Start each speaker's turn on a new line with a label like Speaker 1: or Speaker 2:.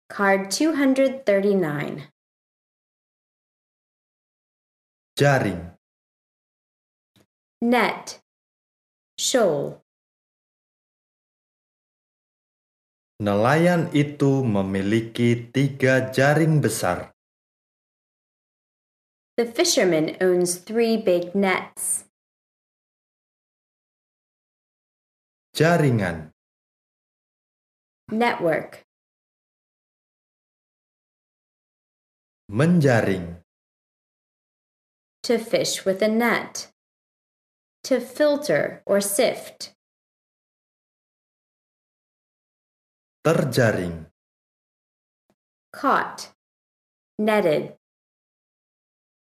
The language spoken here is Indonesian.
Speaker 1: Card 239.
Speaker 2: Jaring.
Speaker 1: Net. Shoal.
Speaker 2: Nelayan itu memiliki 3 jaring besar.
Speaker 1: The fisherman owns 3 big nets.
Speaker 2: Jaringan.
Speaker 1: Network.
Speaker 2: Menjaring.
Speaker 1: To fish with a net. To filter or sift.
Speaker 2: Terjaring.
Speaker 1: Caught. Netted.